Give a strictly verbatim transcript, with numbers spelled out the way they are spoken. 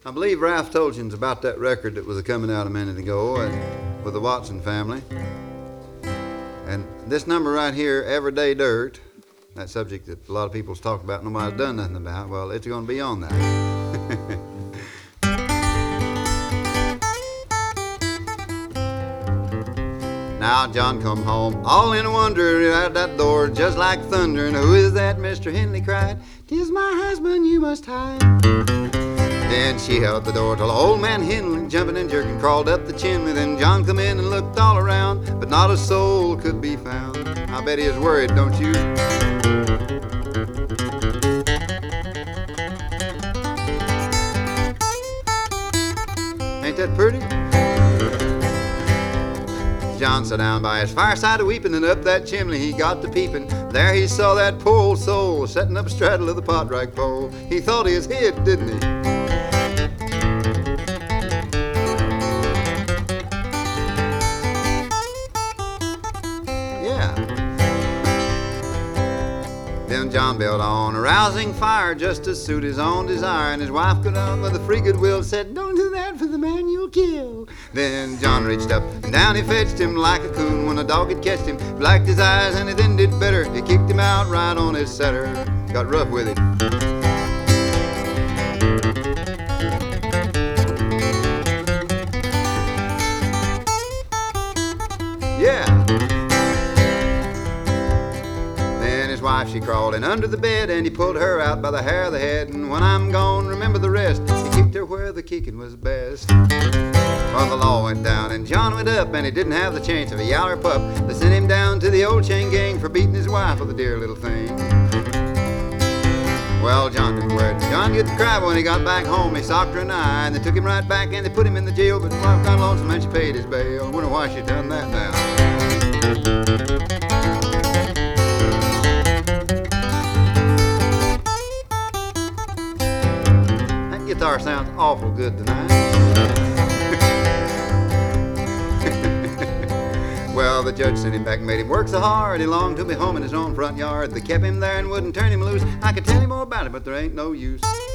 I believe Ralph told you about that record that was coming out a minute ago and, with the Watson family. And this number right here, Everyday Dirt, that subject that a lot of people's talk about, nobody's done nothing about, well, it's going to be on that. Now John come home, all in a wonder, out that door, just like thunder. And who is that, Mister Henley cried? "'Tis my husband, you must hide." Then she held the door till old man Henley, jumping and jerking, crawled up the chimney. Then John come in and looked all around, but not a soul could be found. I bet he was worried, don't you? Ain't that pretty? John sat down by his fireside a-weeping, and up that chimney he got to peeping. There he saw that poor old soul setting up straddle of the pot rack pole. He thought he was hit, didn't he? Yeah. Then John built on a rousing fire just to suit his own desire, and his wife got on with a free goodwill, said, "Don't do that for the man you'll kill." Then John reached up and down he fetched him like a coon. When a dog had catched him, blacked his eyes, and he then did better. He kicked him out right on his setter. Got rough with it. Yeah. Then his wife, she crawled in under the bed, and he pulled her out by the hair of the head. And when I'm gone, remember the rest. He kicked her where the kicking was best. Well, the law went down and John went up, and he didn't have the chance of a yaller pup. They sent him down to the old chain gang for beating his wife with a dear little thing. Well, John didn't wear it. John get the cry when he got back home. He socked her an eye, and they took him right back and they put him in the jail. But his wife got lonesome and she paid his bail. I wonder why she done that now. That guitar sounds awful good tonight. Well, the judge sent him back and made him work so hard. He longed to be home in his own front yard. They kept him there and wouldn't turn him loose. I could tell you more about it, but there ain't no use.